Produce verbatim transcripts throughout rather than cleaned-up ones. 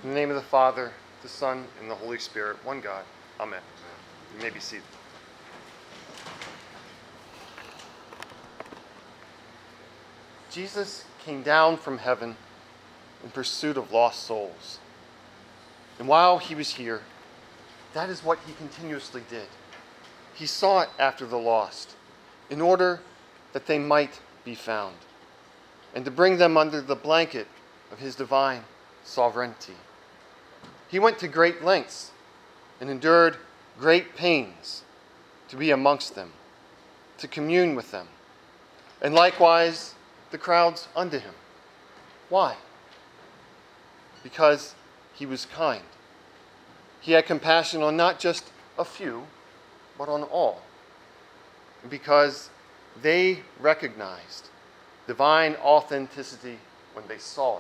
In the name of the Father, the Son, and the Holy Spirit, one God. Amen. You may be seated. Jesus came down from heaven in pursuit of lost souls. And while he was here, that is what he continuously did. He sought after the lost in order that they might be found, and to bring them under the blanket of his divine sovereignty. He went to great lengths and endured great pains to be amongst them, to commune with them, and likewise the crowds unto him. Why? Because he was kind. He had compassion on not just a few, but on all. And because they recognized divine authenticity when they saw it.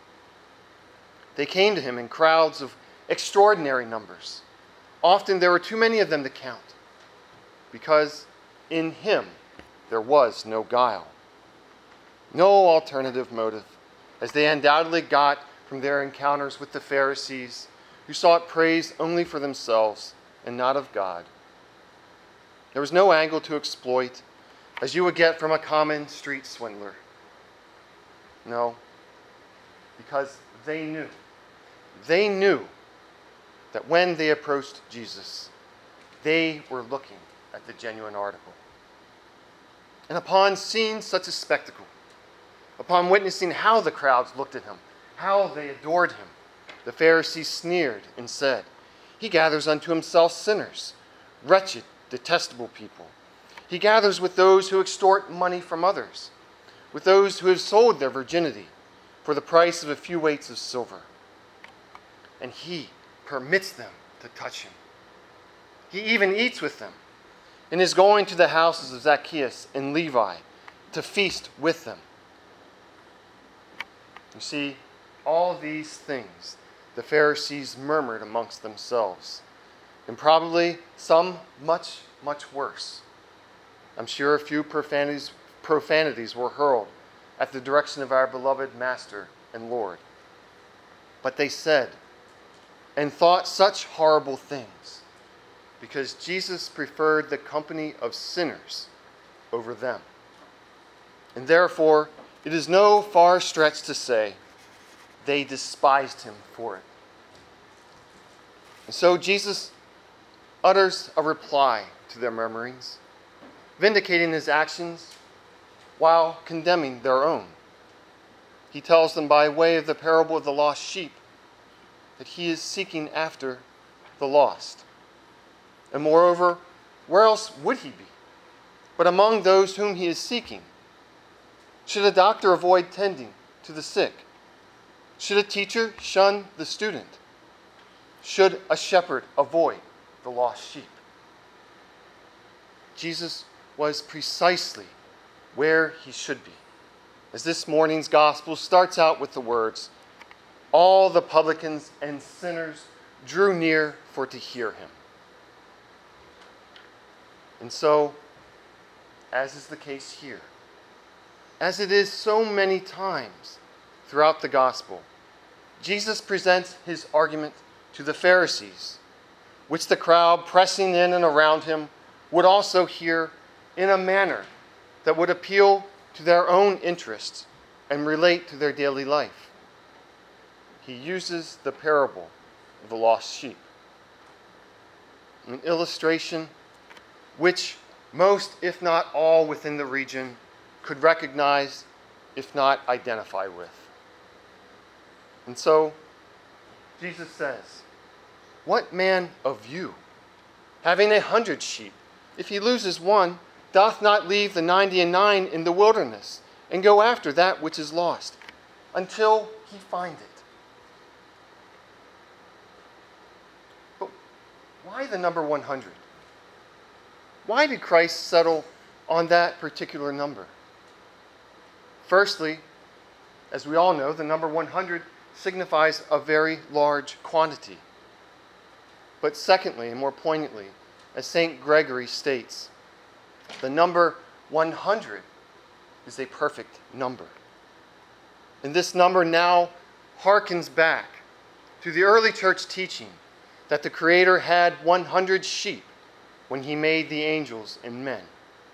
They came to him in crowds of extraordinary numbers. Often there were too many of them to count, because in him there was no guile, no alternative motive, as they undoubtedly got from their encounters with the Pharisees, who sought praise only for themselves and not of God. There was no angle to exploit, as you would get from a common street swindler. No, because they knew, they knew that when they approached Jesus, they were looking at the genuine article. And upon seeing such a spectacle, upon witnessing how the crowds looked at him, how they adored him, the Pharisees sneered and said, "He gathers unto himself sinners, wretched, detestable people. He gathers with those who extort money from others, with those who have sold their virginity for the price of a few weights of silver. And he permits them to touch him. He even eats with them, and is going to the houses of Zacchaeus and Levi to feast with them." You see, all these things the Pharisees murmured amongst themselves, and probably some much, much worse. I'm sure a few profanities, profanities were hurled at the direction of our beloved Master and Lord. But they said and thought such horrible things because Jesus preferred the company of sinners over them. And therefore, it is no far stretch to say they despised him for it. And so Jesus utters a reply to their murmurings, vindicating his actions while condemning their own. He tells them by way of the parable of the lost sheep that he is seeking after the lost. And moreover, where else would he be but among those whom he is seeking? Should a doctor avoid tending to the sick? Should a teacher shun the student? Should a shepherd avoid the lost sheep? Jesus was precisely where he should be. As this morning's gospel starts out with the words, "All the publicans and sinners drew near for to hear him." And so, as is the case here, as it is so many times throughout the gospel, Jesus presents his argument to the Pharisees, which the crowd pressing in and around him would also hear in a manner that would appeal to their own interests and relate to their daily life. He uses the parable of the lost sheep, an illustration which most, if not all, within the region could recognize, if not identify with. And so, Jesus says, "What man of you, having a hundred sheep, if he loses one, doth not leave the ninety and nine in the wilderness, and go after that which is lost, until he find it?" But why the number one hundred? Why did Christ settle on that particular number? Firstly, as we all know, the number one hundred signifies a very large quantity. But secondly, and more poignantly, as Saint Gregory states, the number one hundred is a perfect number. And this number now harkens back to the early church teaching that the Creator had one hundred sheep when he made the angels and men.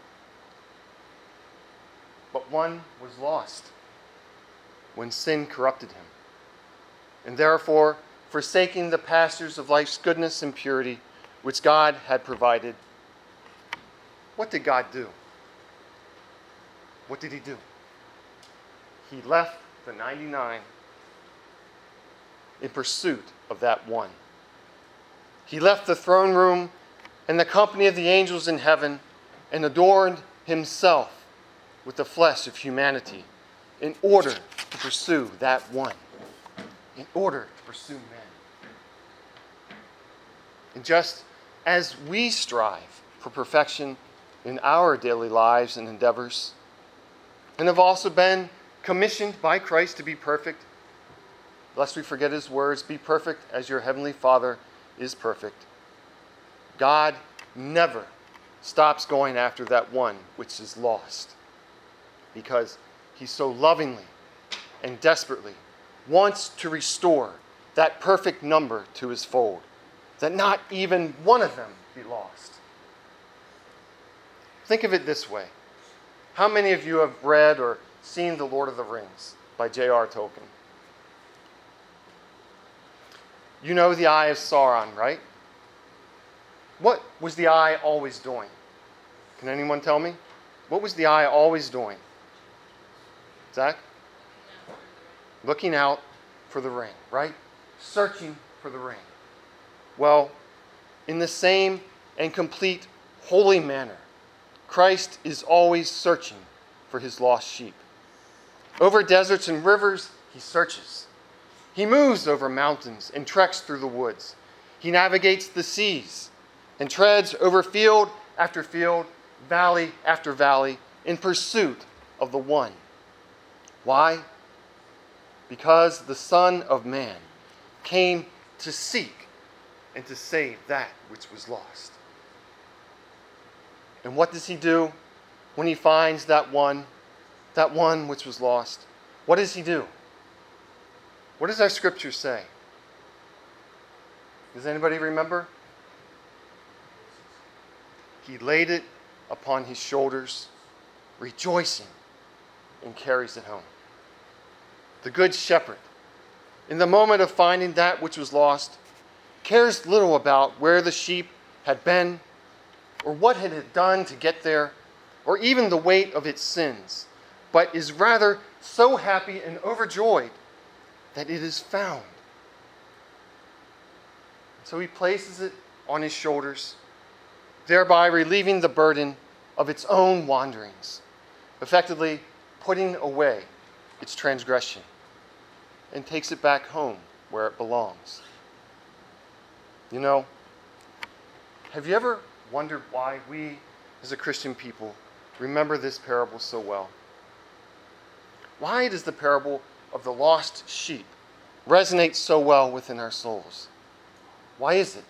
But one was lost when sin corrupted him. And therefore, forsaking the pastures of life's goodness and purity, which God had provided, what did God do? What did he do? He left the ninety-nine in pursuit of that one. He left the throne room and the company of the angels in heaven and adorned himself with the flesh of humanity in order to pursue that one, in order to pursue men. And just as we strive for perfection in our daily lives and endeavors, and have also been commissioned by Christ to be perfect, lest we forget his words, be perfect as your heavenly Father is perfect. God never stops going after that one which is lost, because he so lovingly and desperately wants to restore that perfect number to his fold, that not even one of them be lost. Think of it this way. How many of you have read or seen The Lord of the Rings by J R Tolkien? You know the Eye of Sauron, right? What was the eye always doing? Can anyone tell me? What was the eye always doing? Zach? Looking out for the ring, right? Searching for the ring. Well, in the same and complete holy manner, Christ is always searching for his lost sheep. Over deserts and rivers, he searches. He moves over mountains and treks through the woods. He navigates the seas and treads over field after field, valley after valley, in pursuit of the one. Why? Because the Son of Man came to seek and to save that which was lost. And what does he do when he finds that one, that one which was lost? What does he do? What does our scripture say? Does anybody remember? He laid it upon his shoulders, rejoicing, and carries it home. The good shepherd, in the moment of finding that which was lost, cares little about where the sheep had been, or what it had done to get there, or even the weight of its sins, but is rather so happy and overjoyed that it is found. So he places it on his shoulders, thereby relieving the burden of its own wanderings, effectively putting away its transgression, and takes it back home where it belongs. You know, have you ever wondered why we, as a Christian people, remember this parable so well? Why does the parable of the lost sheep resonate so well within our souls? Why is it?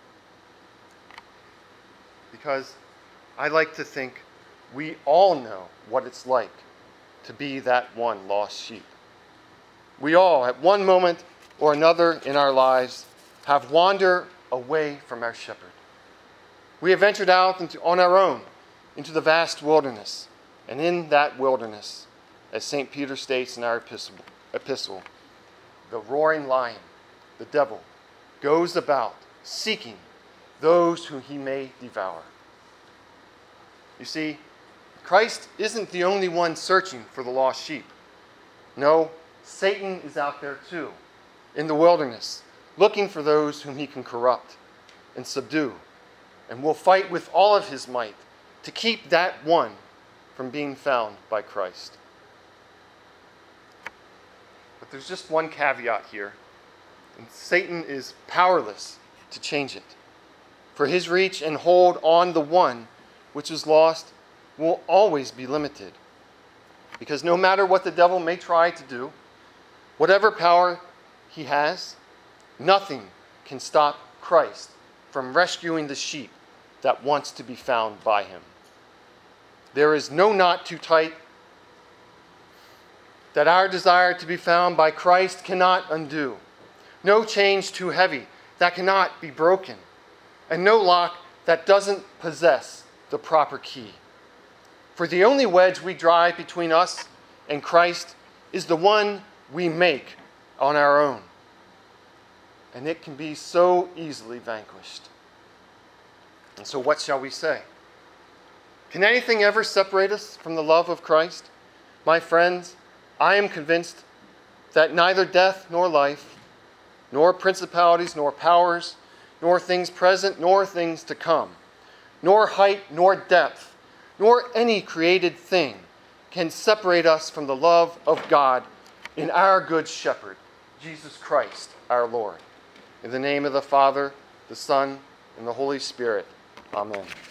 Because I like to think we all know what it's like to be that one lost sheep. We all, at one moment or another in our lives, have wandered away from our shepherd. We have ventured out into, on our own into the vast wilderness. And in that wilderness, as Saint Peter states in our epistle, epistle, the roaring lion, the devil, goes about seeking those whom he may devour. You see, Christ isn't the only one searching for the lost sheep. No, Satan is out there too, in the wilderness, looking for those whom he can corrupt and subdue, and will fight with all of his might to keep that one from being found by Christ. But there's just one caveat here, and Satan is powerless to change it. For his reach and hold on the one which is lost will always be limited. Because no matter what the devil may try to do, whatever power he has, nothing can stop Christ from rescuing the sheep that wants to be found by him. There is no knot too tight that our desire to be found by Christ cannot undo. no chains too heavy that cannot be broken, and no lock that doesn't possess the proper key. For the only wedge we drive between us and Christ is the one we make on our own. And it can be so easily vanquished. And so what shall we say? Can anything ever separate us from the love of Christ? My friends, I am convinced that neither death nor life, nor principalities nor powers, nor things present nor things to come, nor height nor depth, nor any created thing can separate us from the love of God in our good shepherd, Jesus Christ, our Lord. In the name of the Father, the Son, and the Holy Spirit. Amen.